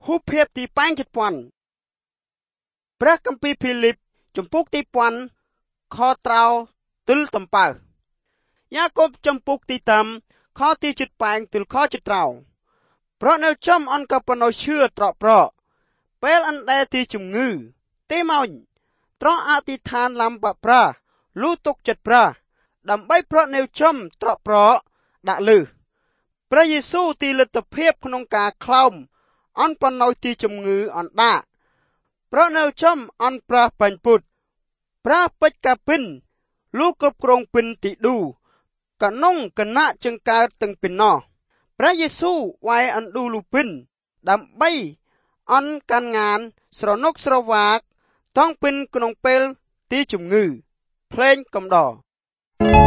ហូបភាពទីប៉ែងចិត្តពាន់ព្រះគម្ពីរភីលីបចំពុកទីពាន់ខត្រោទិលតំពៅយ៉ាកុបចំពុកទីតាមខទីចិត្តប៉ែងទិលខចិត្តត្រោប្រនៅចំអនកបណោឈឿត្រកប្រពេលអណ្ដែទីជំងឺទេមកត្រកអធិដ្ឋានលំបប្រាលូទុកចិត្តប្រាដើម្បីប្រនៅចំត្រកប្រដាក់លឺព្រះយេស៊ូវទីលទ្ធភាពក្នុងការក្លោមអនបណោទីជំងឺអណ្ដាប្រនៅចំអនប្រាបាញ់ពុតប្រាពេចកាពិនលូគ្រប់គ្រងពិនទីឌូកនងកណៈចង្កើតទាំងពិនណោព្រះយេស៊ូវវាយអណ្ឌូលូពិនដើម្បីអនកាន់ងានស្រណុកស្រវាកតង់ពិនក្នុងពេលទីជំងឺភ្លេងកំដរ